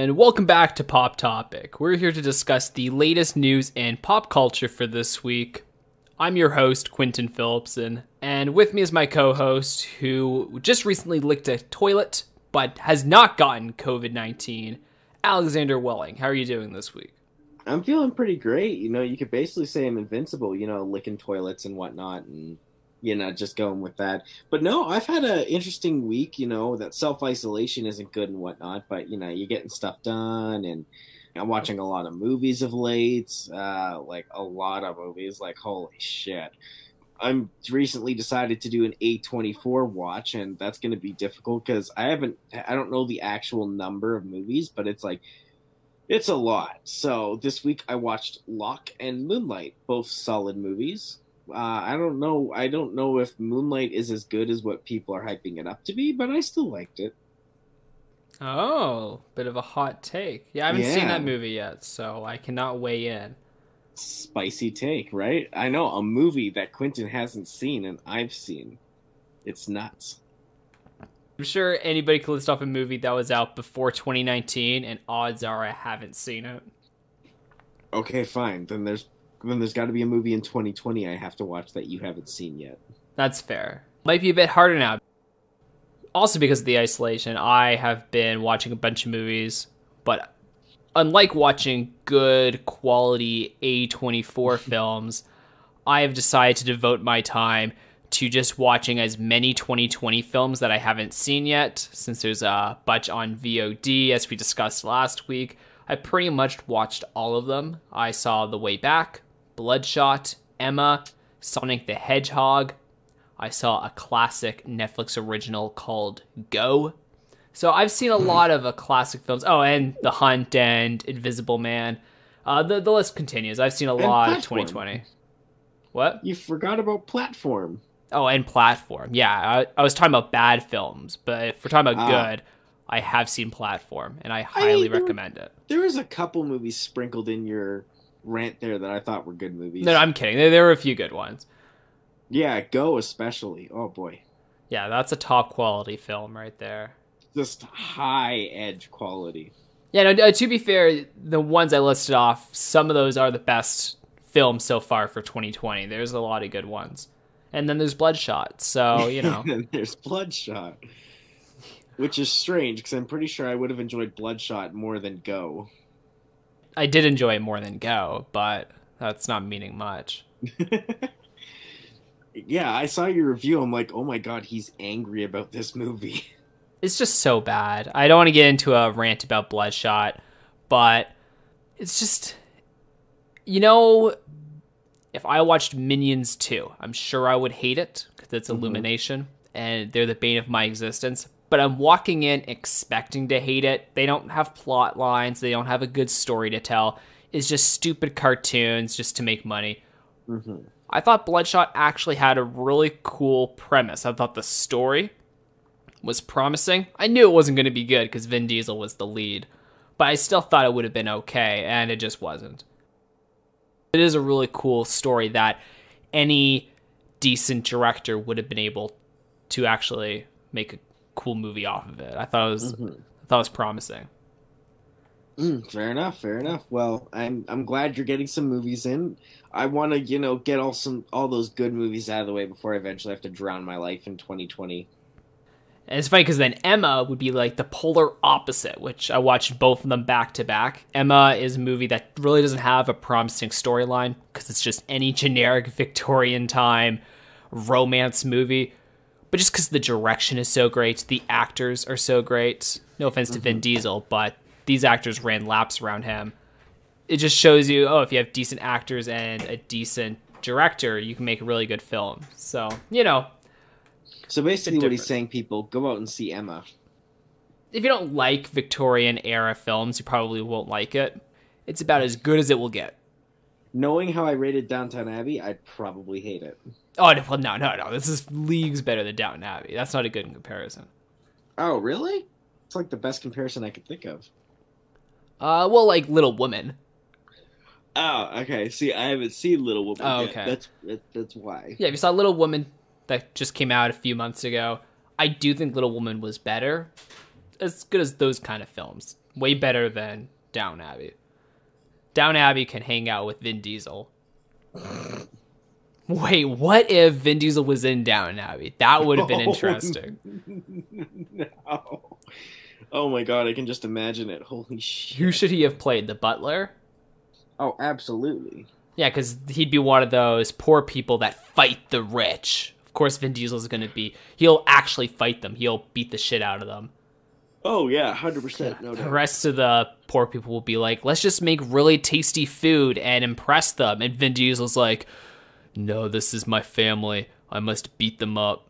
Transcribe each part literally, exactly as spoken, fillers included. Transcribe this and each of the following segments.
and welcome back to Pop Topic. We're here to discuss the latest news in pop culture for this week. I'm your host, Quentin Phillipson, and with me is my co-host, who just recently licked a toilet, but has not gotten covid nineteen, Alexander Welling. How are you doing this week? I'm feeling pretty great. You know, you could basically say I'm invincible, you know, licking toilets and whatnot, and, you know, just going with that. But no, I've had an interesting week, you know, that self-isolation isn't good and whatnot, but, you know, you're getting stuff done, and I'm watching a lot of movies of late, uh, like, a lot of movies, like, holy shit. I'm recently decided to do an A twenty-four watch, and that's going to be difficult, because I haven't, I don't know the actual number of movies, but it's like, it's a lot. So this week I watched Locke and Moonlight, both solid movies. Uh, I don't know. I don't know if Moonlight is as good as what people are hyping it up to be, but I still liked it. Oh, bit of a hot take. Yeah, I haven't Yeah. seen that movie yet, so I cannot weigh in. Spicy take, right? I know, a movie that Quentin hasn't seen and I've seen. It's nuts. I'm sure anybody could list off a movie that was out before twenty nineteen, and odds are I haven't seen it. Okay, fine. Then there's then there's got to be a movie in twenty twenty I have to watch that you haven't seen yet. That's fair. Might be a bit harder now. Also because of the isolation, I have been watching a bunch of movies, but unlike watching good quality A twenty-four films, I have decided to devote my time to just watching as many twenty twenty films that I haven't seen yet, since there's a bunch on V O D, as we discussed last week. I pretty much watched all of them. I saw The Way Back, Bloodshot, Emma, Sonic the Hedgehog. I saw a classic Netflix original called Go. So I've seen a lot of uh, classic films. Oh, and The Hunt and Invisible Man. Uh, the, the list continues. I've seen a And lot Platform. of twenty twenty. What? You forgot about Platform. Oh, and Platform. Yeah, I, I was talking about bad films, but if we're talking about Ah. good, I have seen Platform, and I highly there- recommend it. There was a couple movies sprinkled in your rant there that I thought were good movies. No, no, I'm kidding. There, there were a few good ones. Yeah, Go especially. Oh boy. Yeah, that's a top quality film right there. Just high edge quality. Yeah, no, uh, to be fair, the ones I listed off, some of those are the best films so far for twenty twenty. There's a lot of good ones. And then there's Bloodshot, so, you know. And there's Bloodshot. Which is strange, because I'm pretty sure I would have enjoyed Bloodshot more than Go. I did enjoy it more than Go, but that's not meaning much. Yeah, I saw your review. I'm like, oh my god, he's angry about this movie. It's just so bad. I don't want to get into a rant about Bloodshot, but it's just, you know, if I watched Minions two, I'm sure I would hate it because it's Mhm. Illumination and they're the bane of my existence. But I'm walking in expecting to hate it. They don't have plot lines. They don't have a good story to tell. It's just stupid cartoons just to make money. Mm-hmm. I thought Bloodshot actually had a really cool premise. I thought the story was promising. I knew it wasn't going to be good because Vin Diesel was the lead, but I still thought it would have been okay, and it just wasn't. It is a really cool story that any decent director would have been able to actually make a cool movie off of it. I thought it was, Mm-hmm. I thought it was promising. Mm, fair enough, fair enough. Well, I'm I'm glad you're getting some movies in. I want to, you know, get all some all those good movies out of the way before I eventually have to drown my life in twenty twenty. And it's funny because then Emma would be like the polar opposite, which I watched both of them back to back. Emma is a movie that really doesn't have a promising storyline because it's just any generic Victorian time romance movie. But just because the direction is so great, the actors are so great. No offense to Vin Diesel, but these actors ran laps around him. It just shows you, oh, if you have decent actors and a decent director, you can make a really good film. So, you know, So basically, what he's different. saying, people, go out and see Emma. if you don't like Victorian era films, you probably won't like it. It's about as good as it will get. Knowing how I rated Downton Abbey, I'd probably hate it. Oh, no, well, no, no, no. This is leagues better than Downton Abbey. That's not a good comparison. Oh, really? It's like the best comparison I could think of. Uh, well, like Little Woman. Oh, okay. See, I haven't seen Little Woman Oh, yet. okay. That's that, that's why. Yeah, if you saw Little Woman that just came out a few months ago, I do think Little Woman was better. As good as those kind of films. Way better than Down Abbey. Down Abbey can hang out with Vin Diesel. Wait, what if Vin Diesel was in Down Abbey? That would have been interesting. No. Oh my god, I can just imagine it. Holy shit. Who should he have played? The butler? Oh, absolutely. Yeah, because he'd be one of those poor people that fight the rich. Of course, Vin Diesel's going to be... He'll actually fight them. He'll beat the shit out of them. Oh, yeah, one hundred percent. No doubt. The rest of the poor people will be like, let's just make really tasty food and impress them. And Vin Diesel's like, no, this is my family. I must beat them up.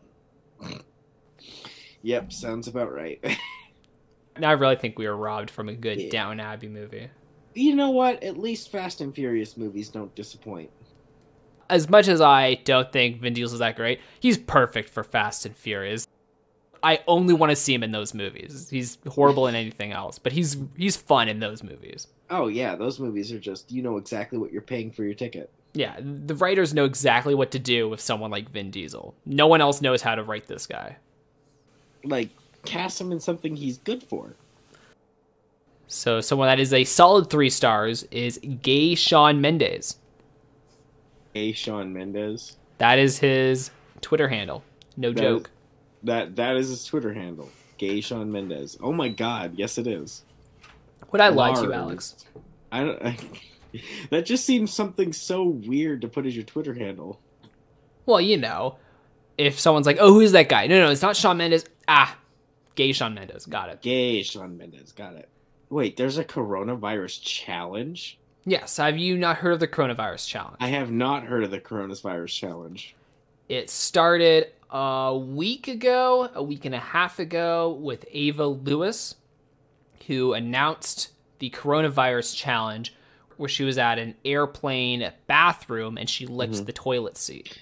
Yep, sounds about right. Now I really think we were robbed from a good Yeah. Down Abbey movie. You know what? At least Fast and Furious movies don't disappoint. As much as I don't think Vin Diesel's that great, he's perfect for Fast and Furious. I only want to see him in those movies. He's horrible in anything else, but he's he's fun in those movies. Oh, yeah, those movies are just, you know exactly what you're paying for your ticket. Yeah, the writers know exactly what to do with someone like Vin Diesel. No one else knows how to write this guy. Like, cast him in something he's good for. So someone that is a solid three stars is Gay Shawn Mendes. A. Shawn Mendes. That is his Twitter handle. No That joke. is- That That is his Twitter handle. Gay Shawn Mendes. Oh my god, yes it is. Would I lie to you, Lars. Alex? I don't... I, that just seems something so weird to put as your Twitter handle. Well, you know, if someone's like, oh, who's that guy? No, no, it's not Shawn Mendes. Ah, Gay Shawn Mendes. Got it. Gay Shawn Mendes. Got it. Wait, there's a coronavirus challenge? Yes, have you not heard of the coronavirus challenge? I have not heard of the coronavirus challenge. It started a week ago, a week and a half ago, with Ava Lewis, who announced the coronavirus challenge, where she was at an airplane bathroom and she licked Mhm. the toilet seat.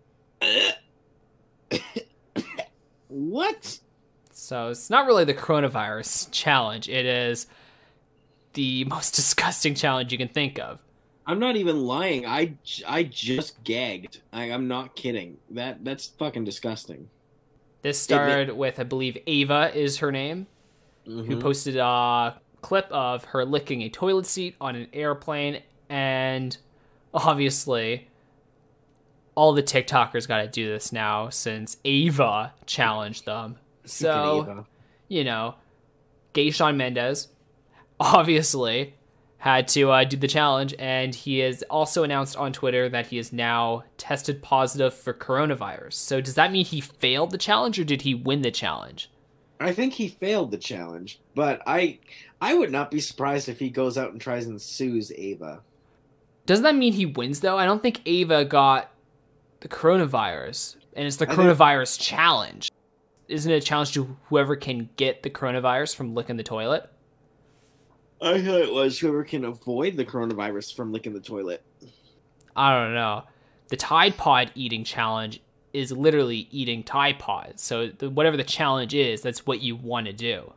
What? So it's not really the coronavirus challenge. It is the most disgusting challenge you can think of. I'm not even lying. I, j- I just gagged. I, I'm not kidding. That That's fucking disgusting. This started with, I believe, Ava is her name, who Mhm. posted a clip of her licking a toilet seat on an airplane, and obviously all the TikTokers got to do this now since Ava challenged them. So, Ava. you know, Gay Shawn Mendes obviously had to uh, do the challenge, and he has also announced on Twitter that he is now tested positive for coronavirus. So does that mean he failed the challenge, or did he win the challenge? I think he failed the challenge, but I I would not be surprised if he goes out and tries and sues Ava. Doesn't that mean he wins, though? I don't think Ava got the coronavirus, and it's the I think- coronavirus challenge. Isn't it a challenge to whoever can get the coronavirus from licking the toilet? I thought it was whoever can avoid the coronavirus from licking the toilet. I don't know. The Tide Pod eating challenge is literally eating Tide Pods. So the, whatever the challenge is, that's what you want to do.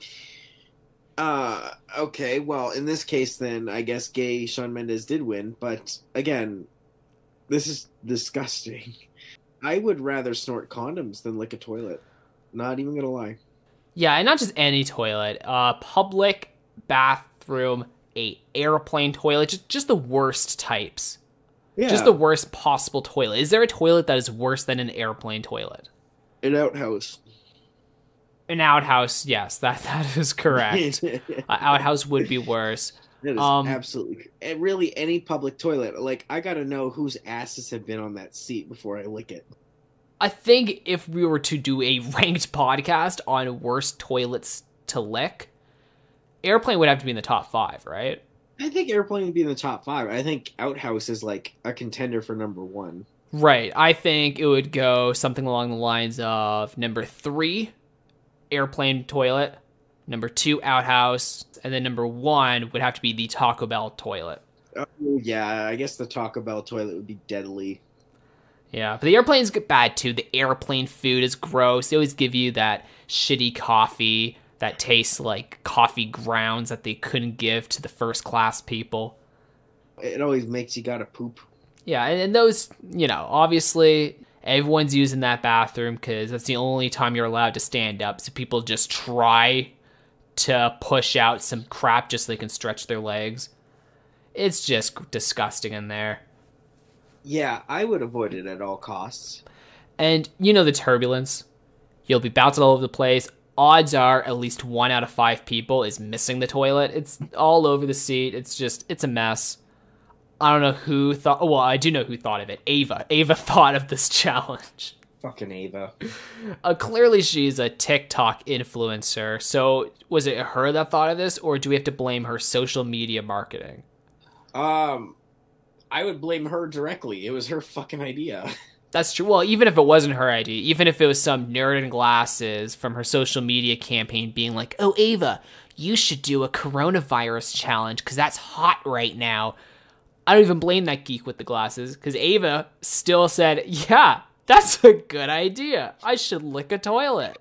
Uh, okay, well, in this case, then, I guess gay Shawn Mendes did win, but, again, this is disgusting. I would rather snort condoms than lick a toilet. Not even gonna lie. Yeah, and not just any toilet. Uh, public bathroom, a airplane toilet, just, just the worst types. Yeah, Just the worst possible toilet. Is there a toilet that is worse than an airplane toilet? an outhouse. An outhouse, yes, that that is correct. An outhouse would be worse. That is Um, absolutely... And really, any public toilet. Like, I gotta know whose asses have been on that seat before I lick it. I think if we were to do a ranked podcast on worst toilets to lick, airplane would have to be in the top five, right? I think airplane would be in the top five. I think outhouse is, like, a contender for number one. Right. I think it would go something along the lines of number three, airplane toilet, number two, outhouse, and then number one would have to be the Taco Bell toilet. Oh, yeah, I guess the Taco Bell toilet would be deadly. Yeah, but the airplanes get bad too. The airplane food is gross. They always give you that shitty coffee that tastes like coffee grounds that they couldn't give to the first class people. It always makes you gotta poop. Yeah, and, and those, you know, obviously everyone's using that bathroom because that's the only time you're allowed to stand up. So people just try to push out some crap just so they can stretch their legs. It's just disgusting in there. Yeah, I would avoid it at all costs. And you know the turbulence. You'll be bouncing all over the place. Odds are at least one out of five people is missing the toilet. It's all over the seat. It's just, it's a mess. I don't know who thought, well, I do know who thought of it. Ava. Ava thought of this challenge. Fucking Ava. Uh, clearly she's a TikTok influencer. So was it her that thought of this, or do we have to blame her social media marketing? Um, I would blame her directly. It was her fucking idea. That's true. Well, even if it wasn't her idea, even if it was some nerd in glasses from her social media campaign being like, oh, Ava, you should do a coronavirus challenge because that's hot right now. I don't even blame that geek with the glasses because Ava still said, yeah, that's a good idea. I should lick a toilet.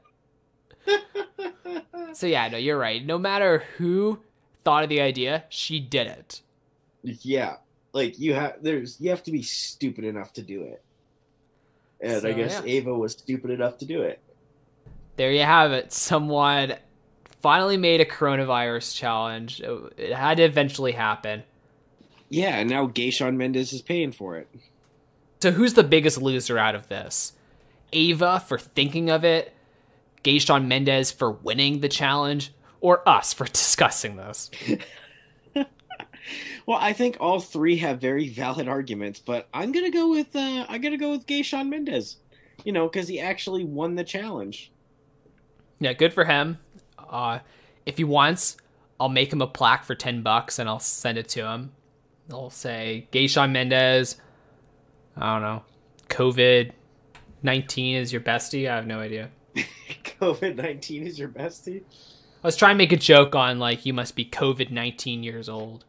So yeah, no, you're right. No matter who thought of the idea, she did it. Yeah. Like you have, there's, you have to be stupid enough to do it. And so, I guess yeah. Ava was stupid enough to do it. There you have it. Someone finally made a coronavirus challenge. It had to eventually happen. Yeah, and now Gay Shawn Mendes is paying for it. So who's the biggest loser out of this? Ava for thinking of it? Gay Shawn Mendes for winning the challenge? Or us for discussing this? Well, I think all three have very valid arguments, but I'm gonna go with uh, I'm gonna go with Gay Shawn Mendes, you know, because he actually won the challenge. Yeah, good for him. Uh, if he wants, I'll make him a plaque for ten bucks and I'll send it to him. I'll say Gay Shawn Mendes. I don't know. COVID nineteen is your bestie. I have no idea. COVID nineteen is your bestie. I was trying to make a joke on like you must be COVID nineteen years old.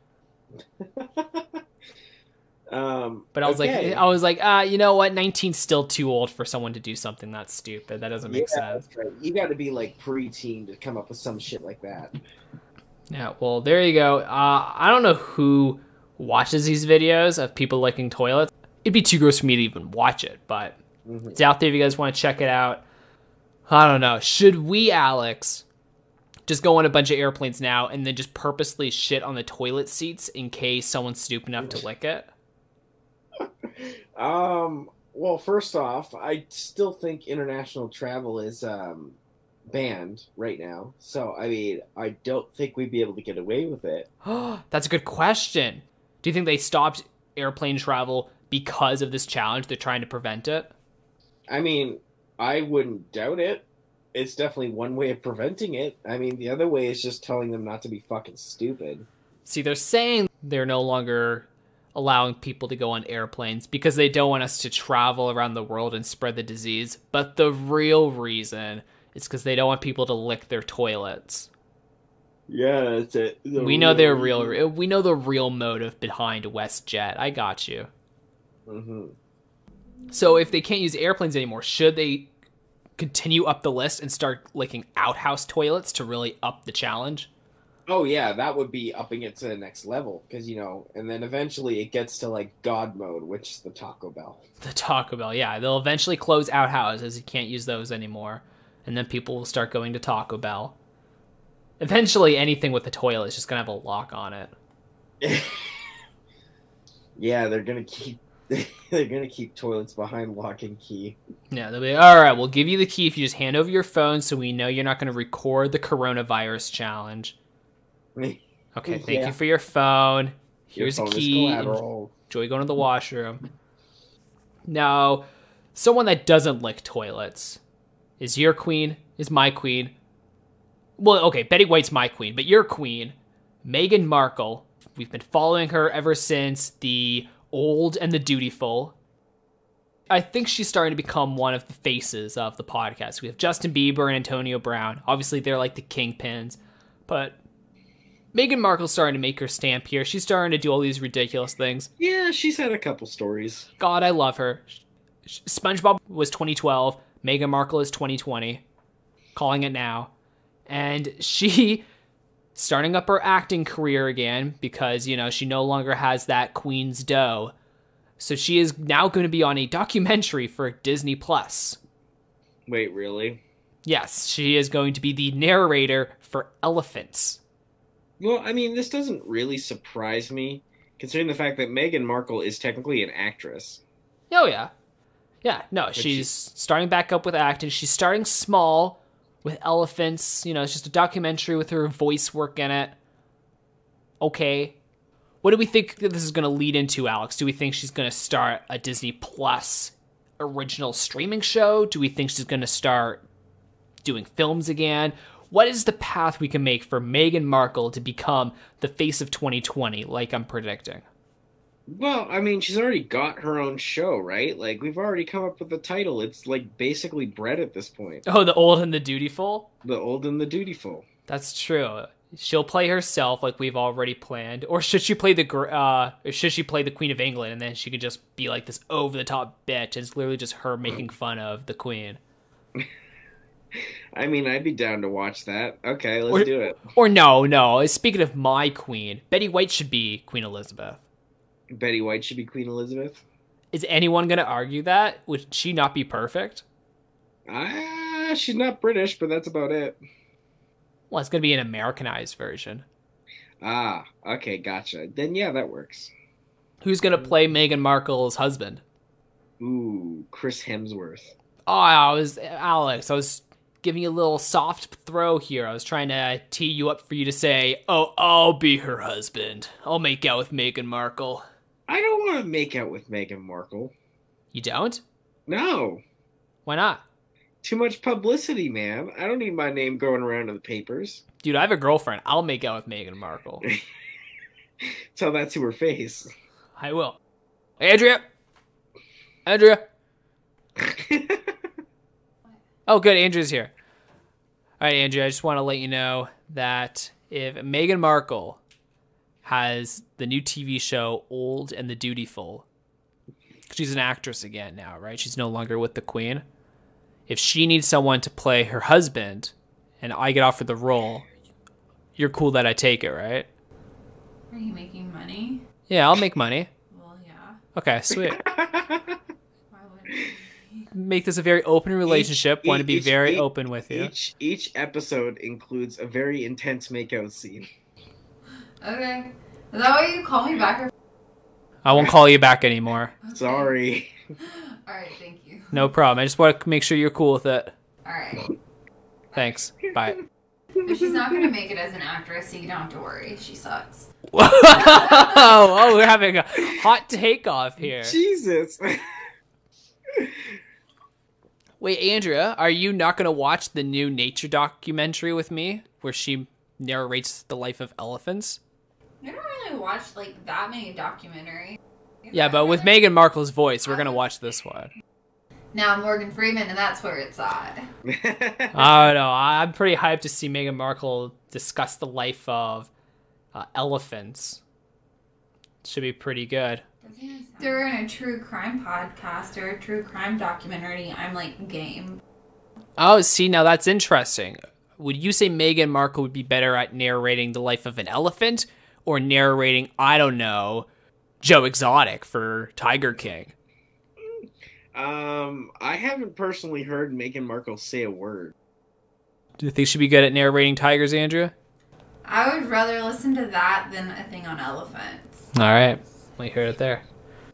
um, but I was okay. like, I was like, uh, you know what? nineteen's still too old for someone to do something that stupid. That doesn't make yeah, sense. That's right. You got to be like preteen to come up with some shit like that. Yeah. Well, there you go. Uh, I don't know who watches these videos of people licking toilets. It'd be too gross for me to even watch it, but mm-hmm. It's out there if you guys want to check it out. I don't know. Should we, Alex, just go on a bunch of airplanes now and then just purposely shit on the toilet seats in case someone's stupid enough to lick it? Um, well, first off, I still think international travel is um, banned right now. So, I mean, I don't think we'd be able to get away with it. That's a good question. Do you think they stopped airplane travel because of this challenge? They're trying to prevent it? I mean, I wouldn't doubt it. It's definitely one way of preventing it. I mean, the other way is just telling them not to be fucking stupid. See, they're saying they're no longer allowing people to go on airplanes because they don't want us to travel around the world and spread the disease. But the real reason is because they don't want people to lick their toilets. Yeah, that's it. The we know their real. We know the real motive behind WestJet. I got you. Mm-hmm. So if they can't use airplanes anymore, should they continue up the list and start licking outhouse toilets to really up the challenge? Oh yeah, that would be upping it to the next level because, you know, and then eventually it gets to like God mode, which is the Taco Bell. The Taco Bell, yeah. They'll eventually close outhouses. You can't use those anymore. And then people will start going to Taco Bell. Eventually anything with a toilet is just going to have a lock on it. Yeah, they're going to keep They're gonna keep toilets behind lock and key. Yeah, they'll be all right. We'll give you the key if you just hand over your phone, so we know you're not going to record the coronavirus challenge. Okay, thank yeah. you for your phone. Here's your phone a key. Enjoy going to the washroom. Now, someone that doesn't lick toilets is your queen. Is my queen. Well, okay, Betty White's my queen, but your queen, Meghan Markle. We've been following her ever since the Old and the Dutiful. I think she's starting to become one of the faces of the podcast. We have Justin Bieber and Antonio Brown. Obviously, they're like the kingpins. But Meghan Markle's starting to make her stamp here. She's starting to do all these ridiculous things. Yeah, she's had a couple stories. God, I love her. SpongeBob was twenty twelve. Meghan Markle is twenty twenty. Calling it now. And she starting up her acting career again because, you know, she no longer has that queen's dough. So she is now going to be on a documentary for Disney Plus. Wait, really? Yes, she is going to be the narrator for Elephants. Well, I mean, this doesn't really surprise me, considering the fact that Meghan Markle is technically an actress. Oh, yeah. Yeah, no, But she's she- starting back up with acting. She's starting small with Elephants. You know, it's just a documentary with her voice work in it. Okay. What do we think that this is going to lead into, Alex? Do we think she's going to start a Disney Plus original streaming show? Do we think she's going to start doing films again? What is the path we can make for Meghan Markle to become the face of twenty twenty, like I'm predicting? Well, I mean, she's already got her own show, right? Like, we've already come up with the title. It's, like, basically bred at this point. Oh, The Old and the Dutiful? The Old and the Dutiful. That's true. She'll play herself like we've already planned. Or should she play the gr- uh or should she play the Queen of England, and then she could just be like this over-the-top bitch, and it's literally just her making fun of the Queen? I mean, I'd be down to watch that. Okay, let's Or- do it. Or no, no. Speaking of my queen, Betty White should be Queen Elizabeth. Betty White should be Queen Elizabeth. Is anyone going to argue that? Would she not be perfect? Ah, she's not British, but that's about it. Well, it's going to be an Americanized version. Ah, okay, gotcha. Then yeah, that works. Who's going to play Meghan Markle's husband? Ooh, Chris Hemsworth. Oh, I was Alex. I was giving you a little soft throw here. I was trying to tee you up for you to say, "Oh, I'll be her husband. I'll make out with Meghan Markle." I don't want to make out with Meghan Markle. You don't? No. Why not? Too much publicity, man. I don't need my name going around in the papers. Dude, I have a girlfriend. I'll make out with Meghan Markle. Tell that to her face. I will. Andrea. Andrea. Oh, good. Andrea's here. All right, Andrea, I just want to let you know that if Meghan Markle has the new T V show Old and the Dutiful, she's an actress again now, right? She's no longer with the Queen. If she needs someone to play her husband and I get offered the role, you're cool that I take it, right? Are you making money? Yeah, I'll make money. Well, yeah. Okay, sweet. Why wouldn't you? Make this a very open relationship. Each- Want to be each- very each- open with you. Each each episode includes a very intense makeout scene. Okay. Is that why you call me back? Or... I won't call you back anymore. Okay. Sorry. Alright, thank you. No problem. I just want to make sure you're cool with it. Alright. Thanks. Bye. If she's not gonna make it as an actress, so you don't have to worry. She sucks. oh, oh, we're having a hot takeoff here. Jesus. Wait, Andrea, are you not going to watch the new nature documentary with me where she narrates the life of elephants? I don't really watch like that many documentaries. Yeah, but with Meghan Markle's voice, we're going to watch this one. Now Morgan Freeman, and that's where it's at. I don't know. I'm pretty hyped to see Meghan Markle discuss the life of uh, elephants. Should be pretty good. If they're in a true crime podcast or a true crime documentary, I'm like game. Oh, see, now that's interesting. Would you say Meghan Markle would be better at narrating the life of an elephant or narrating, I don't know, Joe Exotic for Tiger King? um, I haven't personally heard Meghan Markle say a word. Do you think she'd be good at narrating tigers, Andrea? I would rather listen to that than a thing on elephants. All right. We heard it there.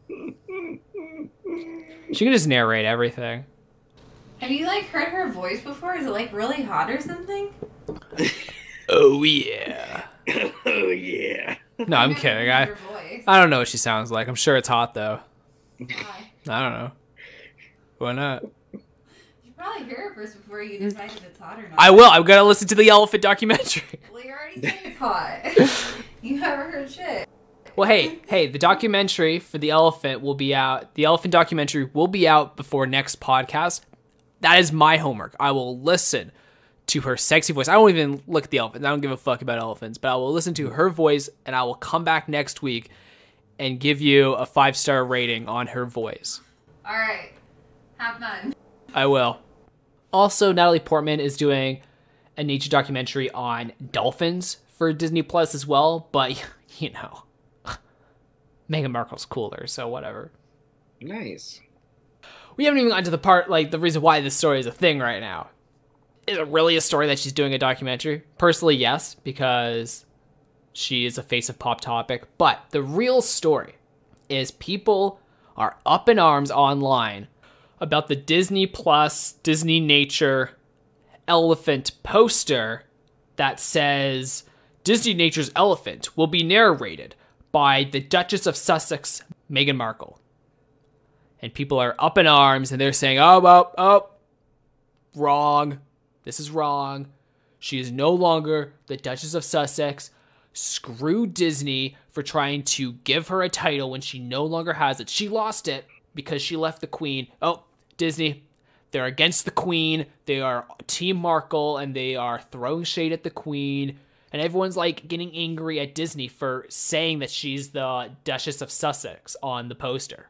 She can just narrate everything. Have you like heard her voice before? Is it like really hot or something? Oh, yeah. Oh yeah. No, I'm I've never kidding. heard I, her voice. I don't know what she sounds like. I'm sure it's hot, though. Why? I don't know. Why not? You should probably hear it first before you decide if it's hot or not. I will. I'm going to listen to the elephant documentary. Well, you already said it's hot. You haven't heard shit. Well, hey, hey, the documentary for the elephant will be out. The elephant documentary will be out before next podcast. That is my homework. I will listen to her sexy voice. I won't even look at the elephants. I don't give a fuck about elephants, but I will listen to her voice, and I will come back next week and give you a five-star rating on her voice. All right. Have fun. I will. Also, Natalie Portman is doing a nature documentary on dolphins for Disney Plus as well, but, you know, Meghan Markle's cooler, so whatever. Nice. We haven't even gotten to the part, like, the reason why this story is a thing right now. is it really a story that she's doing a documentary? Personally, yes, because she is a face of Pop Topic. But the real story is people are up in arms online about the Disney Plus, Disney Nature elephant poster that says Disney Nature's elephant will be narrated by the Duchess of Sussex, Meghan Markle. And people are up in arms and they're saying, oh, oh, oh, wrong. This is wrong. She is no longer the Duchess of Sussex. Screw Disney for trying to give her a title when she no longer has it. She lost it because she left the Queen. Oh, Disney, they're against the Queen. They are Team Markle and they are throwing shade at the Queen. And everyone's like getting angry at Disney for saying that she's the Duchess of Sussex on the poster.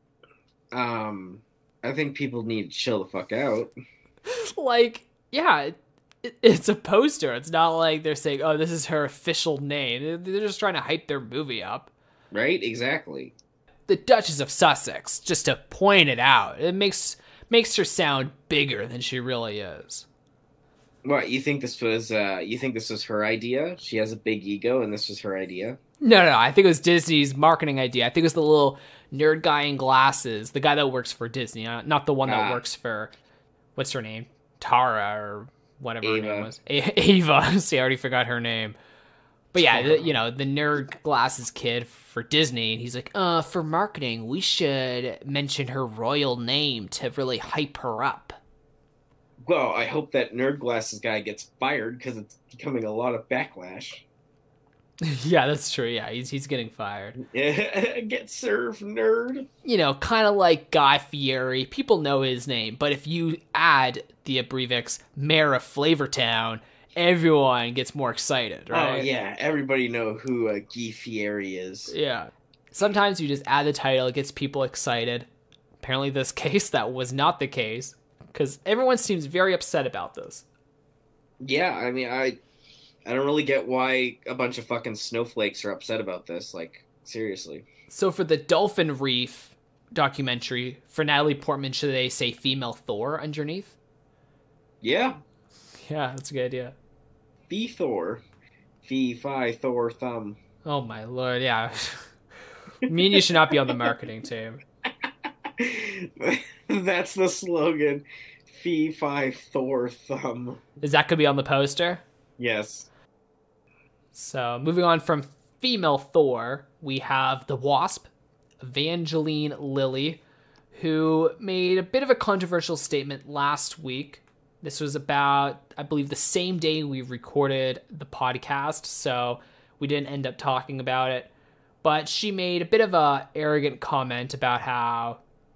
Um, I think people need to chill the fuck out. Like, yeah, it, it's a poster. It's not like they're saying, oh, this is her official name. They're just trying to hype their movie up. Right? Exactly. The Duchess of Sussex, just to point it out. It makes makes her sound bigger than she really is. What, you think this was, uh, you think this was her idea? She has a big ego and this was her idea? No, no, I think it was Disney's marketing idea. I think it was the little nerd guy in glasses, the guy that works for Disney, uh, not the one that Ah. works for, what's her name? Tara or whatever Ava. her name was. A- Ava. See, I already forgot her name. But yeah, the, you know, the nerd glasses kid for Disney, and he's like, uh, for marketing, we should mention her royal name to really hype her up. Well, I hope that nerd glasses guy gets fired because it's becoming a lot of backlash. Yeah, that's true. Yeah, he's he's getting fired. Get served, nerd. You know, kind of like Guy Fieri. People know his name, but if you add the abbreviates Mayor of Flavortown, everyone gets more excited, right? Oh, yeah. Everybody know who uh, Guy Fieri is. Yeah. Sometimes you just add the title, it gets people excited. Apparently this case, that was not the case, because everyone seems very upset about this. Yeah, I mean, I... I don't really get why a bunch of fucking snowflakes are upset about this. Like, seriously. So for the Dolphin Reef documentary, for Natalie Portman, should they say female Thor underneath? Yeah. Yeah, that's a good idea. Fee Thor. Fee, fi, Thor, thumb. Oh my lord, yeah. Me and you should not be on the marketing team. That's the slogan. Fee, fi, Thor, thumb. Is that going to be on the poster? Yes. So, moving on from female Thor, we have the Wasp, Evangeline Lilly, who made a bit of a controversial statement last week. This was about, I believe, the same day we recorded the podcast, so we didn't end up talking about it. But she made a bit of a arrogant comment about how,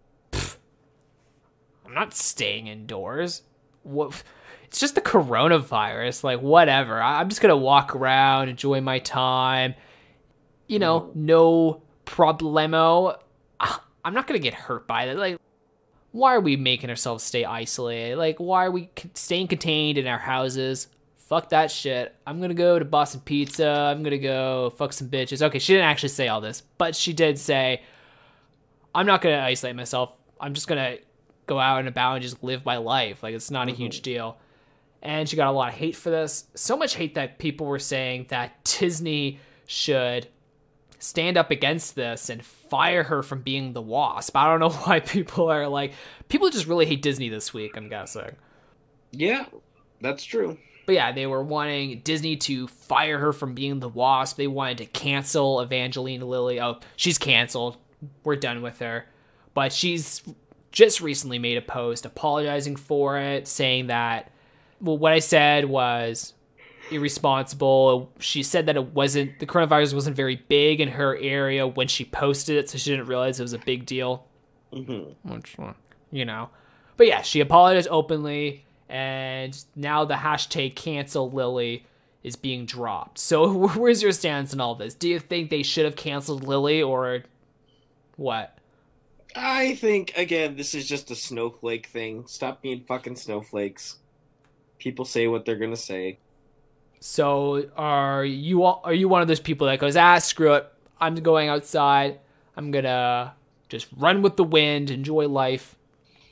I'm not staying indoors. What? It's just the coronavirus. Like, whatever. I'm just going to walk around, enjoy my time. You know, no problemo. I'm not going to get hurt by that. Like, why are we making ourselves stay isolated? Like, why are we staying contained in our houses? Fuck that shit. I'm going to go to Boston Pizza. I'm going to go fuck some bitches. Okay, she didn't actually say all this, but she did say, I'm not going to isolate myself. I'm just going to go out and about and just live my life. Like, it's not mm-hmm. a huge deal. And she got a lot of hate for this. So much hate that people were saying that Disney should stand up against this and fire her from being the Wasp. I don't know why people are like... People just really hate Disney this week, I'm guessing. Yeah, that's true. But yeah, they were wanting Disney to fire her from being the Wasp. They wanted to cancel Evangeline Lilly. Oh, she's canceled. We're done with her. But she's just recently made a post apologizing for it, saying that... Well, what I said was irresponsible. She said that it wasn't, the coronavirus wasn't very big in her area when she posted it, so she didn't realize it was a big deal. Mm-hmm. Which, you know. But yeah, she apologized openly, and now the hashtag cancel Lily is being dropped. So where's your stance on all this? Do you think they should have canceled Lily, or what? I think, again, this is just a snowflake thing. Stop being fucking snowflakes. People say what they're gonna say. So are you are you one of those people that goes, ah, screw it, I'm going outside, I'm gonna just run with the wind, enjoy life?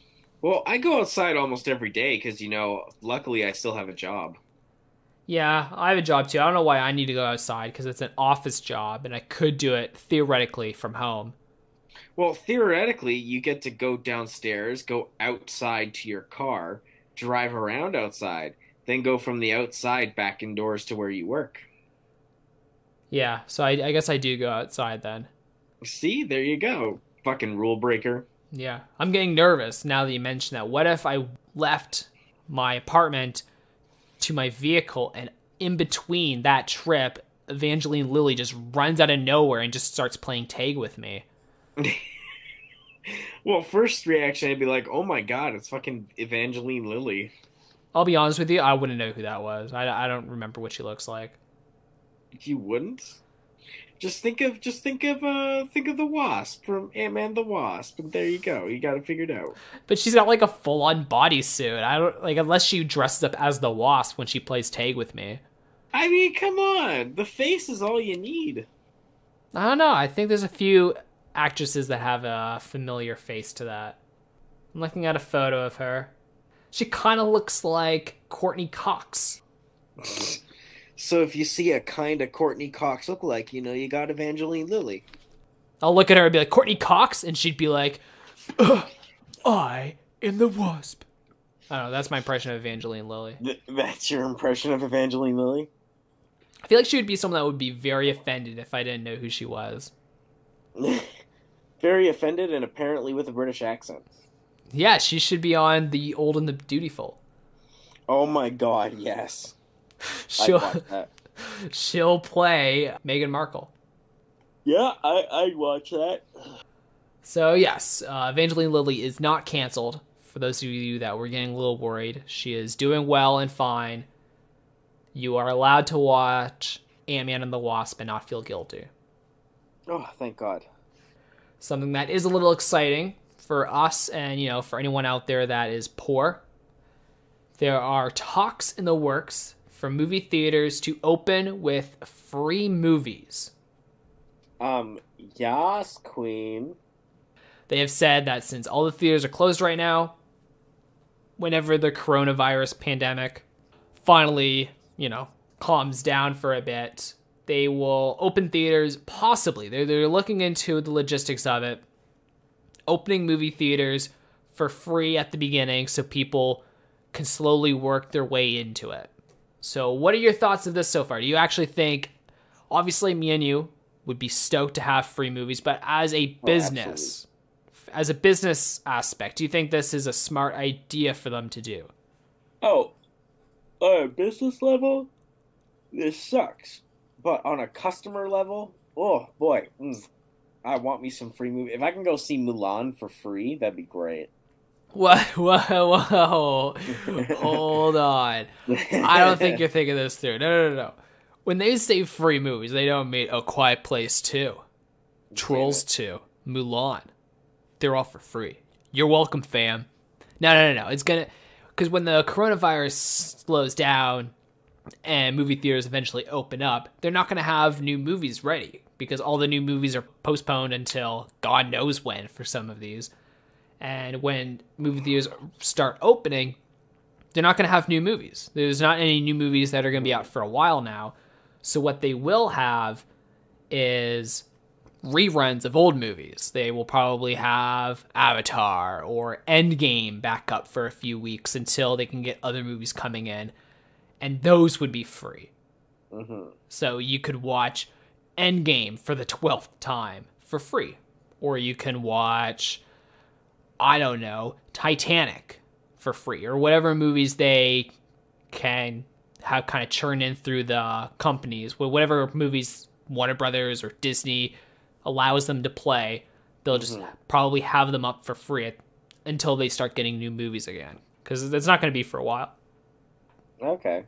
Well, I go outside almost every day because, you know, luckily I still have a job. Yeah, I have a job too. I don't know why I need to go outside because it's an office job and I could do it theoretically from home. Well, theoretically, you get to go downstairs, go outside to your car, drive around outside, then go from the outside back indoors to where you work. Yeah, so I, I guess I do go outside then. See, there you go. Fucking rule breaker. Yeah, I'm getting nervous now that you mention that. What if I left my apartment to my vehicle and in between that trip, Evangeline Lilly just runs out of nowhere and just starts playing tag with me? Well, first reaction, I'd be like, oh my god, it's fucking Evangeline Lilly. I'll be honest with you, I wouldn't know who that was. I, I don't remember what she looks like. You wouldn't? Just think of just think of uh think of the Wasp from Ant-Man the Wasp, and there you go. You got it figured out. But she's got like a full-on bodysuit. I don't like unless she dresses up as the Wasp when she plays tag with me. I mean, come on. The face is all you need. I don't know. I think there's a few actresses that have a familiar face to that. I'm looking at a photo of her. She kind of looks like Courtney Cox. So if you see a kind of Courtney Cox look like, you know, you got Evangeline Lilly. I'll look at her and be like, Courtney Cox? And she'd be like, I am the Wasp. I don't know. That's my impression of Evangeline Lilly. Th- that's your impression of Evangeline Lilly? I feel like she would be someone that would be very offended if I didn't know who she was. Very offended and apparently with a British accent. Yeah, she should be on The Old and the Beautiful. Oh my god, yes. She'll, I'd watch that. she'll play Meghan Markle. Yeah, I, I'd watch that. So yes, uh, Evangeline Lilly is not canceled. For those of you that were getting a little worried, she is doing well and fine. You are allowed to watch Ant-Man and the Wasp and not feel guilty. Oh, thank God. Something that is a little exciting for us and, you know, for anyone out there that is poor. There are talks in the works for movie theaters to open with free movies. Um, yas, queen. They have said that since all the theaters are closed right now, whenever the coronavirus pandemic finally, you know, calms down for a bit, they will open theaters, possibly. They're, they're looking into the logistics of it. Opening movie theaters for free at the beginning so people can slowly work their way into it. So what are your thoughts of this so far? Do you actually think, obviously me and you would be stoked to have free movies, but as a business, oh, as a business aspect, do you think this is a smart idea for them to do? Oh, on a business level, this sucks. But on a customer level, oh boy, mm, I want me some free movie. If I can go see Mulan for free, that'd be great. Whoa, whoa, whoa. Hold on. I don't think you're thinking this through. No, no, no, no. When they say free movies, they don't mean A Quiet Place two, Trolls two, Mulan. They're all for free. You're welcome, fam. No, no, no, no. It's gonna... Because when the coronavirus slows down and movie theaters eventually open up, they're not going to have new movies ready because all the new movies are postponed until God knows when for some of these. And when movie theaters start opening, they're not going to have new movies. There's not any new movies that are going to be out for a while now. So what they will have is reruns of old movies. They will probably have Avatar or Endgame back up for a few weeks until they can get other movies coming in. And those would be free. Mm-hmm. So you could watch Endgame for the twelfth time for free. Or you can watch, I don't know, Titanic for free. Or whatever movies they can have kind of churn in through the companies. Whatever movies Warner Brothers or Disney allows them to play, they'll just mm-hmm. probably have them up for free until they start getting new movies again. Because it's not going to be for a while. Okay.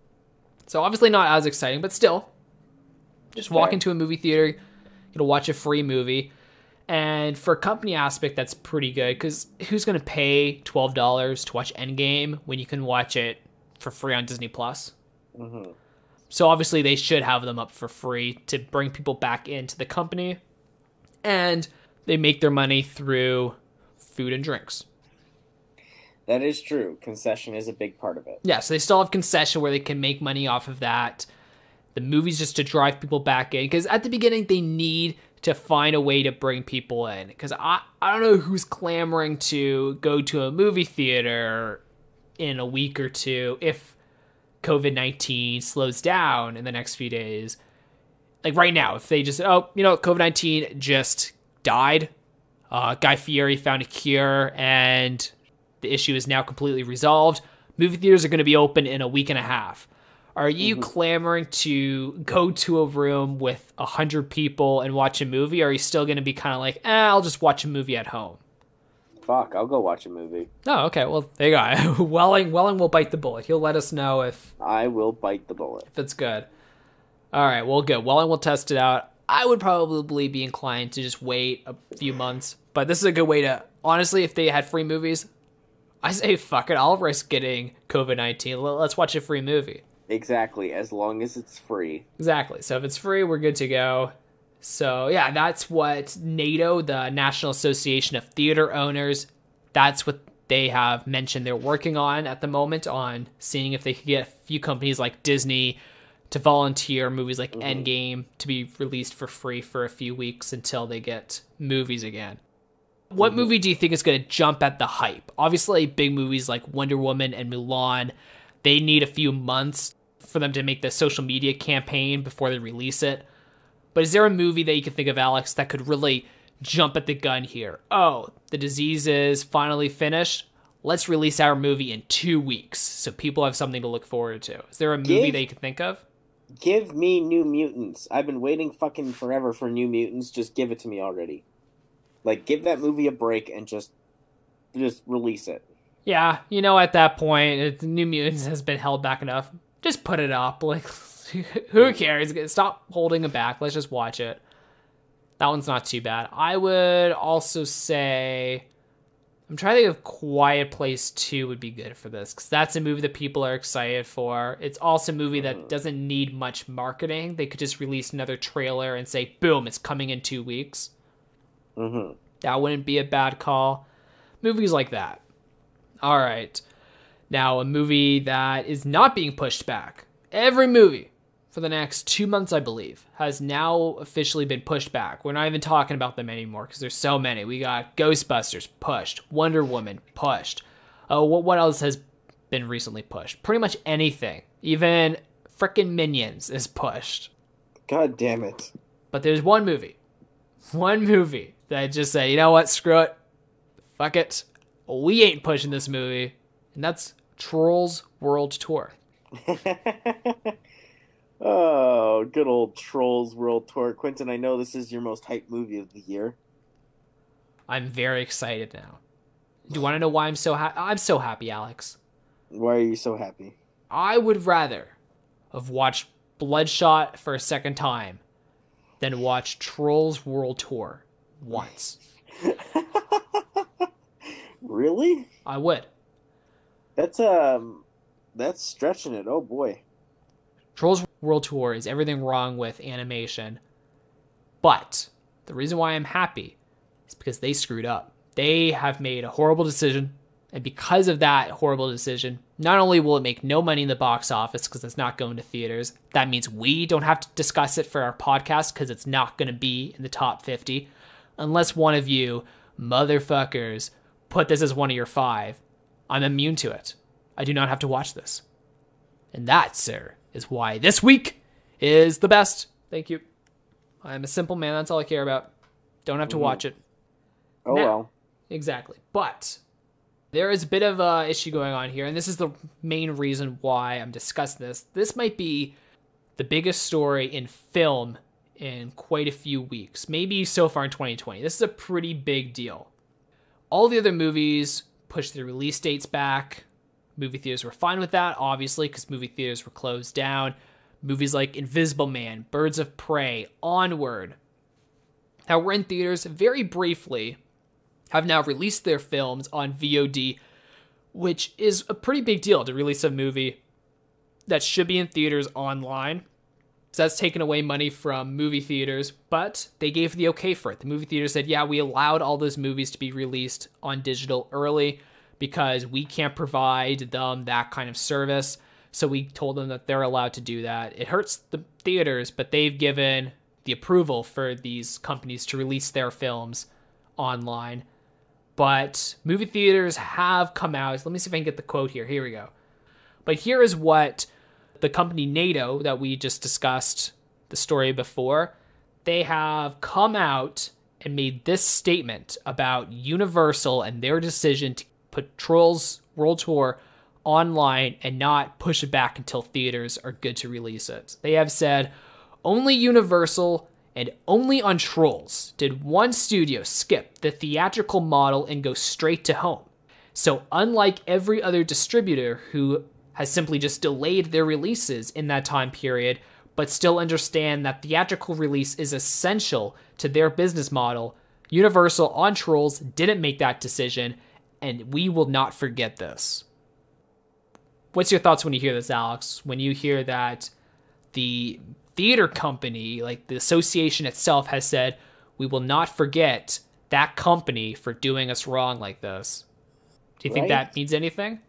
So obviously not as exciting, but still. Just walk Fair. into a movie theater, you'll watch a free movie. And for a company aspect, that's pretty good. Because who's going to pay twelve dollars to watch Endgame when you can watch it for free on Disney Plus? Mm-hmm. So obviously they should have them up for free to bring people back into the company. And they make their money through food and drinks. That is true. Concession is a big part of it. Yeah, so they still have concession where they can make money off of that. The movie's just to drive people back in. Because at the beginning, they need to find a way to bring people in. Because I, I don't know who's clamoring to go to a movie theater in a week or two if covid nineteen slows down in the next few days. Like right now, if they just, oh, you know, covid nineteen just died. Uh, Guy Fieri found a cure and the issue is now completely resolved. Movie theaters are going to be open in a week and a half. Are you mm-hmm. clamoring to go to a room with a hundred people and watch a movie? Or are you still going to be kind of like, eh, I'll just watch a movie at home? Fuck, I'll go watch a movie. Oh, okay. Well, there you go. Welling, Welling will bite the bullet. He'll let us know if... I will bite the bullet. If it's good. All right, well, good. Welling will test it out. I would probably be inclined to just wait a few months. But this is a good way to... Honestly, if they had free movies, I say, fuck it. I'll risk getting covid nineteen. Let's watch a free movie. Exactly, as long as it's free. Exactly. So if it's free, we're good to go. So, yeah, that's what NATO, the National Association of Theater Owners, that's what they have mentioned they're working on at the moment, on seeing if they could get a few companies like Disney to volunteer movies like mm-hmm. Endgame to be released for free for a few weeks until they get movies again. What mm-hmm. movie do you think is going to jump at the hype? Obviously, big movies like Wonder Woman and Mulan, they need a few months for them to make the social media campaign before they release it. But is there a movie that you can think of, Alex, that could really jump at the gun here? Oh, the disease is finally finished. Let's release our movie in two weeks so people have something to look forward to. Is there a movie give, that you can think of? Give me New Mutants. I've been waiting fucking forever for New Mutants. Just give it to me already. Like, give that movie a break and just, just release it. Yeah, you know, at that point, it, New Mutants has been held back enough. Just put it up. Like, who cares? Stop holding it back. Let's just watch it. That one's not too bad. I would also say... I'm trying to think of Quiet Place two would be good for this, because that's a movie that people are excited for. It's also a movie that doesn't need much marketing. They could just release another trailer and say, boom, it's coming in two weeks. Mm-hmm. That wouldn't be a bad call. Movies like that. All right. Now, a movie that is not being pushed back. Every movie for the next two months, I believe, has now officially been pushed back. We're not even talking about them anymore because there's so many. We got Ghostbusters pushed, Wonder Woman pushed. Oh, what what else has been recently pushed? Pretty much anything. Even frickin' Minions is pushed. God damn it. But there's one movie. One movie that I just say, you know what, screw it. Fuck it. We ain't pushing this movie. And that's Trolls World Tour. Oh, good old Trolls World Tour. Quentin, I know this is your most hyped movie of the year. I'm very excited now. Do you want to know why I'm so happy? I'm so happy, Alex. Why are you so happy? I would rather have watched Bloodshot for a second time than watch Trolls World Tour once. Really? I would. That's um, that's stretching it. Oh boy. Trolls World Tour is everything wrong with animation, but the reason why I'm happy is because they screwed up. They have made a horrible decision, and because of that horrible decision, not only will it make no money in the box office because it's not going to theaters, that means we don't have to discuss it for our podcast because it's not going to be in the top fifty, unless one of you motherfuckers put this as one of your five. I'm immune to it. I do not have to watch this. And that, sir, is why this week is the best. Thank you. I'm a simple man. That's all I care about. Don't have to mm-hmm. watch it. Oh, now, well. Exactly. But there is a bit of a issue going on here, and this is the main reason why I'm discussing this. This might be the biggest story in film in quite a few weeks, maybe so far in twenty twenty. This is a pretty big deal. All the other movies pushed their release dates back. Movie theaters were fine with that, obviously, because movie theaters were closed down. Movies like Invisible Man, Birds of Prey, Onward, that were in theaters very briefly, have now released their films on V O D, which is a pretty big deal to release a movie that should be in theaters online. So that's taken away money from movie theaters, but they gave the okay for it. The movie theater said, yeah, we allowed all those movies to be released on digital early, because we can't provide them that kind of service. So we told them that they're allowed to do that. It hurts the theaters, but they've given the approval for these companies to release their films online. But movie theaters have come out. Let me see if I can get the quote here. Here we go. But here is what the company NATO that we just discussed the story before, they have come out and made this statement about Universal and their decision to put Trolls World Tour online and not push it back until theaters are good to release it. They have said, only Universal and only on Trolls did one studio skip the theatrical model and go straight to home. So unlike every other distributor who has simply just delayed their releases in that time period, but still understand that theatrical release is essential to their business model, Universal on Trolls didn't make that decision, and we will not forget this. What's your thoughts when you hear this, Alex? When you hear that the theater company, like the association itself, has said, we will not forget that company for doing us wrong like this. Do you think Right? that means anything?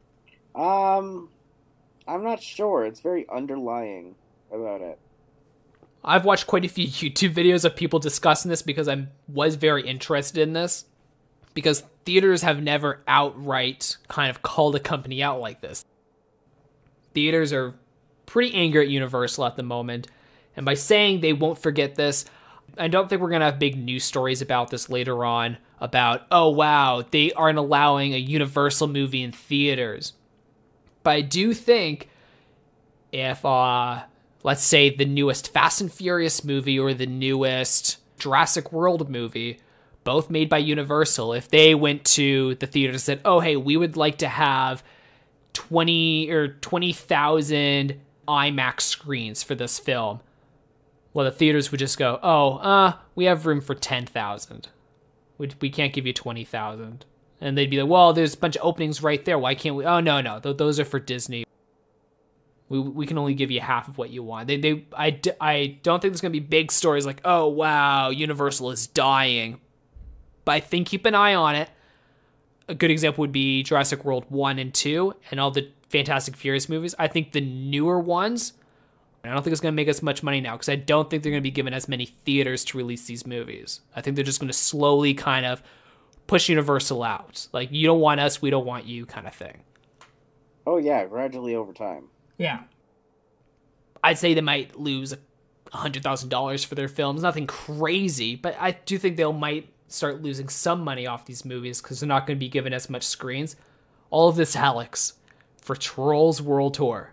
Um, I'm not sure. It's very underlying about it. I've watched quite a few YouTube videos of people discussing this because I was very interested in this. Because theaters have never outright kind of called a company out like this. Theaters are pretty angry at Universal at the moment. And by saying they won't forget this, I don't think we're going to have big news stories about this later on. About, oh wow, they aren't allowing a Universal movie in theaters. But I do think if, uh, let's say, the newest Fast and Furious movie or the newest Jurassic World movie, both made by Universal, if they went to the theater and said, oh, hey, we would like to have twenty or twenty thousand IMAX screens for this film, well, the theaters would just go, oh, uh, we have room for ten thousand. We, we can't give you twenty thousand. And they'd be like, well, there's a bunch of openings right there. Why can't we? Oh, no, no. Th- those are for Disney. We we can only give you half of what you want. They they I, d- I don't think there's going to be big stories like, oh, wow, Universal is dying. But I think keep an eye on it. A good example would be Jurassic World one and two and all the Fantastic Furious movies. I think the newer ones, I don't think it's going to make us much money now because I don't think they're going to be given as many theaters to release these movies. I think they're just going to slowly kind of push Universal out. Like, you don't want us, we don't want you kind of thing. Oh yeah, gradually over time. Yeah. I'd say they might lose one hundred thousand dollars for their films. Nothing crazy, but I do think they might start losing some money off these movies because they're not going to be given as much screens. All of this, Alex, for Trolls World Tour.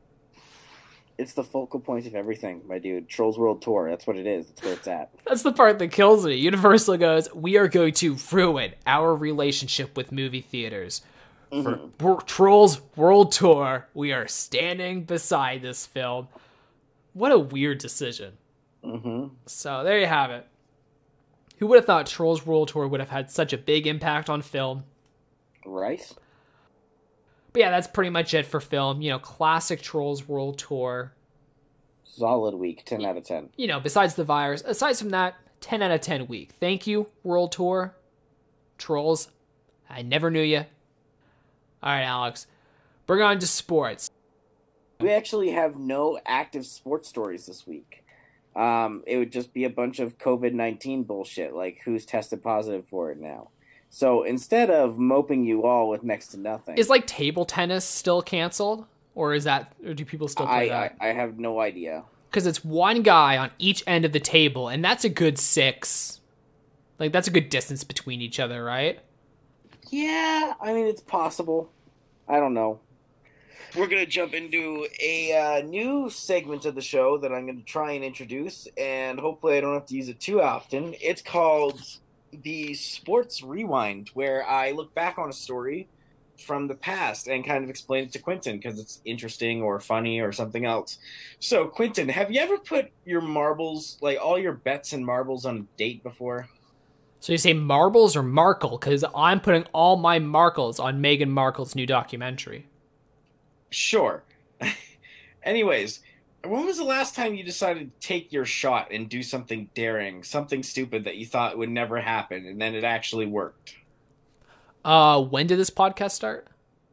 It's the focal point of everything, my dude. Trolls World Tour, that's what it is. That's where it's at. That's the part that kills me. Universal goes, we are going to ruin our relationship with movie theaters. Mm-hmm. For Trolls World Tour, we are standing beside this film. What a weird decision. Mm-hmm. So there you have it. Who would have thought Trolls World Tour would have had such a big impact on film? Right? But yeah, that's pretty much it for film. You know, classic Trolls World Tour. Solid week, ten out of ten. You know, besides the virus, aside from that, ten out of ten week. Thank you, World Tour. Trolls, I never knew you. All right, Alex, bring on to sports. We actually have no active sports stories this week. Um, it would just be a bunch of covid nineteen bullshit, like who's tested positive for it now. So instead of moping you all with next to nothing... Is, like, table tennis still canceled? Or is that, or do people still play I, that? I, I have no idea. Because it's one guy on each end of the table, and that's a good six. Like, that's a good distance between each other, right? Yeah, I mean, it's possible. I don't know. We're going to jump into a uh, new segment of the show that I'm going to try and introduce, and hopefully I don't have to use it too often. It's called the Sports Rewind, where I look back on a story from the past and kind of explain it to Quentin because it's interesting or funny or something else. So, Quentin, have you ever put your marbles, like all your bets and marbles, on a date before? So you say marbles or Markle? Because I'm putting all my Markles on Meghan Markle's new documentary. Sure. Anyways, when was the last time you decided to take your shot and do something daring, something stupid that you thought would never happen, and then it actually worked? Uh, when did this podcast start?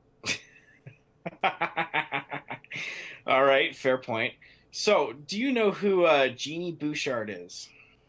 All right, fair point. So, do you know who uh, Jeannie Bouchard is?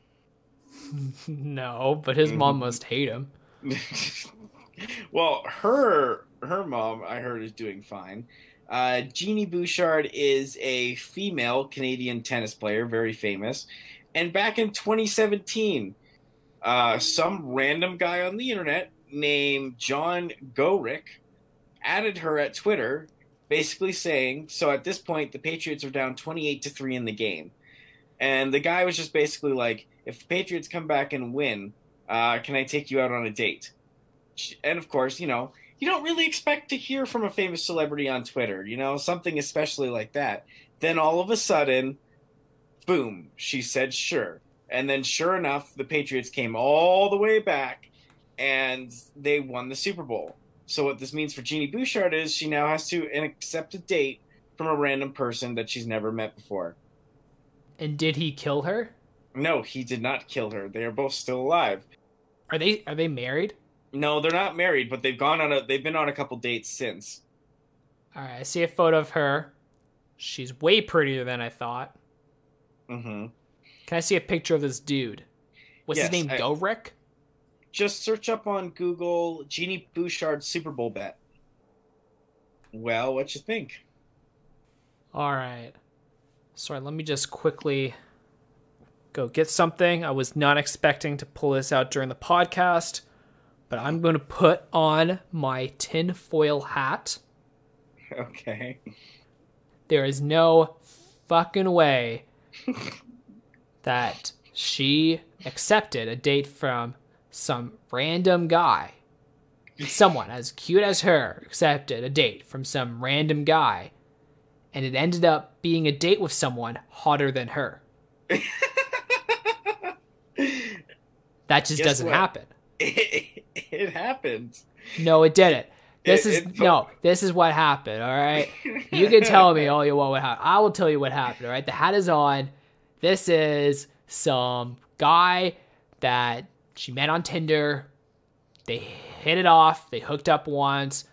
No, but his mom must hate him. Well, her her mom, I heard, is doing fine. Uh, Jeannie Bouchard is a female Canadian tennis player, very famous. And back in twenty seventeen, uh, some random guy on the internet named John Gorick added her at Twitter, basically saying, so at this point, the Patriots are down twenty-eight to three in the game. And the guy was just basically like, if the Patriots come back and win, uh, can I take you out on a date? And of course, you know, you don't really expect to hear from a famous celebrity on Twitter, you know, something especially like that. Then all of a sudden, boom, she said sure. And then sure enough, the Patriots came all the way back and they won the Super Bowl. So what this means for Jeannie Bouchard is she now has to accept a date from a random person that she's never met before. And did he kill her? No, he did not kill her. They are both still alive. Are they are they married? No, they're not married, but they've gone on a they've been on a couple dates since. All right, I see a photo of her. She's way prettier than I thought. Mm-hmm. Can I see a picture of this dude? What's Yes, his name? I- Gorick? Just search up on Google Jeannie Bouchard Super Bowl bet. Well, what you think? All right. Sorry, let me just quickly go get something. I was not expecting to pull this out during the podcast, but I'm going to put on my tinfoil hat. Okay. There is no fucking way that she accepted a date from some random guy. Someone as cute as her accepted a date from some random guy, and it ended up being a date with someone hotter than her. That just Guess doesn't what? happen. It, it happened. No, it didn't. This It- is it- no. This is what happened. All right. You can tell me all you want what happened. I will tell you what happened. All right. The hat is on. This is some guy that she met on Tinder. They hit it off. They hooked up once,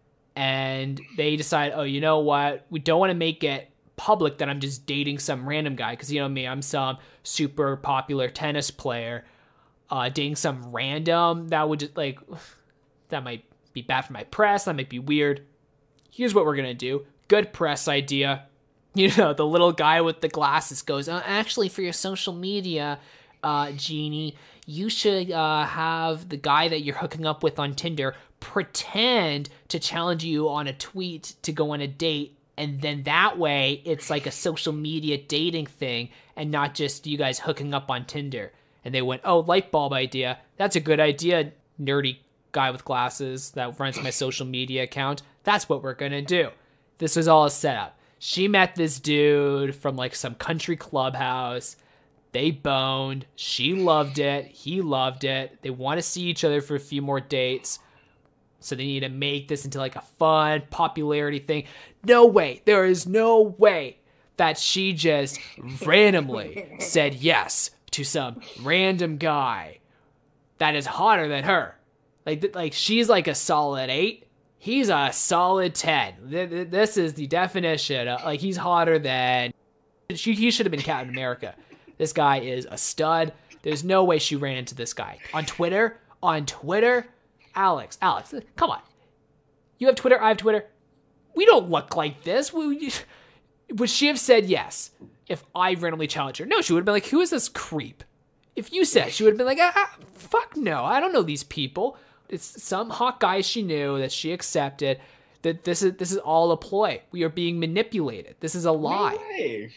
and they decide, oh, you know what? We don't want to make it public that I'm just dating some random guy, because you know me, I'm some super popular tennis player. Uh, dating some random that would just like that might be bad for my press. That might be weird. Here's what we're gonna do. Good press idea. You know, the little guy with the glasses goes, uh, actually, for your social media, uh, Jeannie, you should uh, have the guy that you're hooking up with on Tinder pretend to challenge you on a tweet to go on a date. And then that way, it's like a social media dating thing and not just you guys hooking up on Tinder. And they went, oh, light bulb idea. That's a good idea, nerdy guy with glasses that runs my social media account. That's what we're going to do. This was all a setup. She met this dude from like some country clubhouse. They boned. She loved it. He loved it. They want to see each other for a few more dates. So they need to make this into like a fun popularity thing. No way. There is no way that she just randomly said yes to some random guy that is hotter than her. Like, like she's like a solid eight. He's a solid ten. This is the definition. Of, like, he's hotter than... She, he should have been Captain America. This guy is a stud. There's no way she ran into this guy. On Twitter? On Twitter? Alex, Alex, come on. You have Twitter, I have Twitter. We don't look like this. We, would she have said yes if I randomly challenged her? No, she would have been like, who is this creep? If you said, she would have been like, ah, ah, fuck no, I don't know these people. It's some hot guy she knew that she accepted. That this is this is all a ploy. We are being manipulated. This is a lie. No way.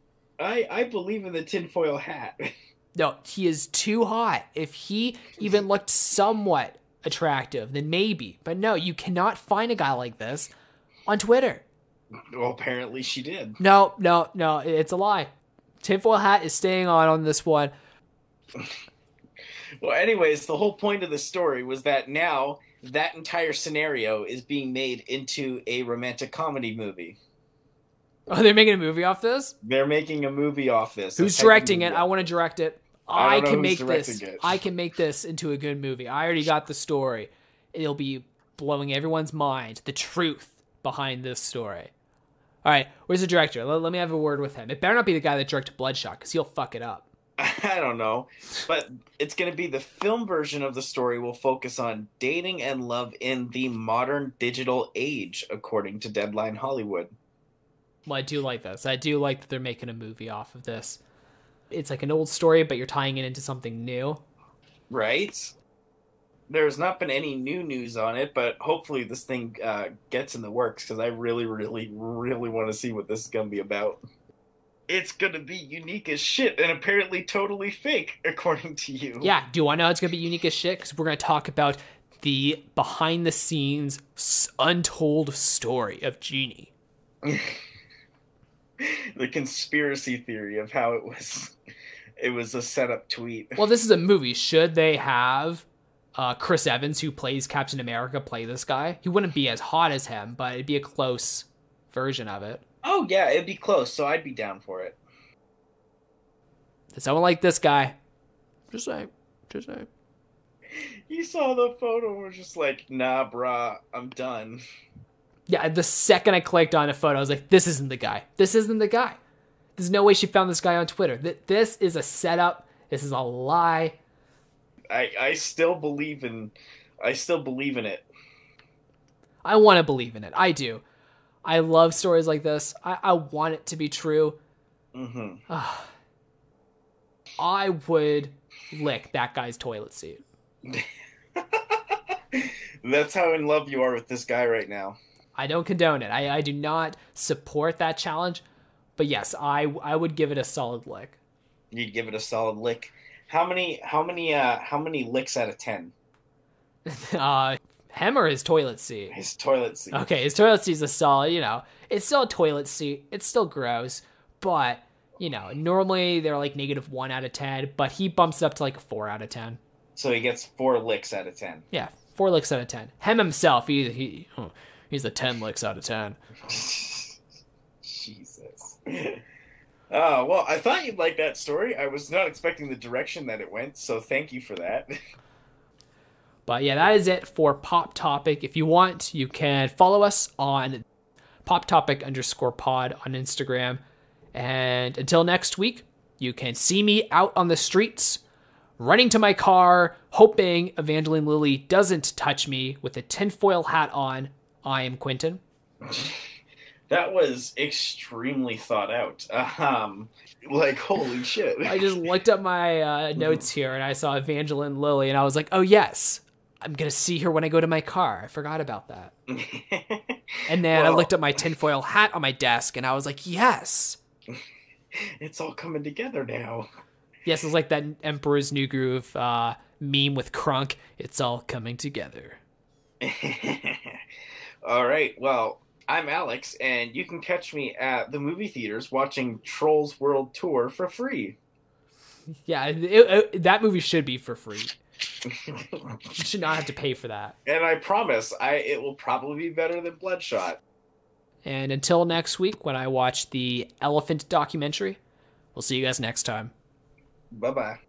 I I believe in the tinfoil hat. No, he is too hot. If he even looked somewhat attractive, then maybe. But no, you cannot find a guy like this on Twitter. Well, apparently she did. No, no, no, it's a lie. Tinfoil hat is staying on on this one. Well, anyways, the whole point of the story was that now that entire scenario is being made into a romantic comedy movie. Oh, they're making a movie off this? They're making a movie off this. Who's That's how directing you it? do I want to direct it. I I, don't know can who's make directing this. it. I can make this into a good movie. I already got the story. it'll be blowing everyone's mind, the truth behind this story. All right, where's the director? Let, let me have a word with him. It better not be the guy that directed Bloodshot, because he'll fuck it up. I don't know, but it's going to be the film version of the story will focus on dating and love in the modern digital age, according to Deadline Hollywood. Well, I do like this. I do like that they're making a movie off of this. It's like an old story, but you're tying it into something new. Right? There's not been any new news on it, but hopefully this thing uh, gets in the works, because I really, really, really want to see what this is going to be about. It's going to be unique as shit and apparently totally fake, according to you. Yeah, do you want to know how it's going to be unique as shit? Because we're going to talk about the behind-the-scenes untold story of Genie. The conspiracy theory of how it was it was a setup tweet. Well, this is a movie. Should they have uh, Chris Evans, who plays Captain America, play this guy? He wouldn't be as hot as him, but it'd be a close version of it. Oh, yeah, it'd be close, so I'd be down for it. Someone like this guy. Just saying. Just saying. You saw the photo and was just like, nah, brah, I'm done. Yeah, the second I clicked on a photo, I was like, this isn't the guy. This isn't the guy. There's no way she found this guy on Twitter. This is a setup. This is a lie. I I still believe in I still believe in it. I want to believe in it. I do. I love stories like this. I, I want it to be true. Mm-hmm. Uh, I would lick that guy's toilet seat. That's how in love you are with this guy right now. I don't condone it. I, I do not support that challenge. But yes, I I would give it a solid lick. You'd give it a solid lick. How many how many uh how many licks out of ten? uh him or his toilet seat? His toilet seat. Okay, his toilet seat is a solid, you know, it's still a toilet seat. It's still gross, but, you know, normally they're like negative one out of ten, but he bumps it up to like a four out of ten. So he gets four licks out of ten. Yeah, four licks out of ten. Him himself, he, he he's a ten licks out of ten. Jesus. Oh, well, I thought you'd like that story. I was not expecting the direction that it went, so thank you for that. But yeah, that is it for Pop Topic. If you want, you can follow us on Pop Topic underscore pod on Instagram. And until next week, you can see me out on the streets, running to my car, hoping Evangeline Lilly doesn't touch me with a tinfoil hat on. I am Quentin. That was extremely thought out. Um, like, holy shit. I just looked up my uh, notes here and I saw Evangeline Lilly and I was like, oh yes, I'm going to see her when I go to my car. I forgot about that. And then Well, I looked at my tinfoil hat on my desk and I was like, yes. It's all coming together now. Yes, it's like that Emperor's New Groove uh, meme with Krunk. It's all coming together. All right, well, I'm Alex, and you can catch me at the movie theaters watching Trolls World Tour for free. Yeah, it, it, that movie should be for free. You should not have to pay for that. And I promise, I it will probably be better than Bloodshot. And until next week, when I watch the Elephant documentary, we'll see you guys next time. Bye-bye.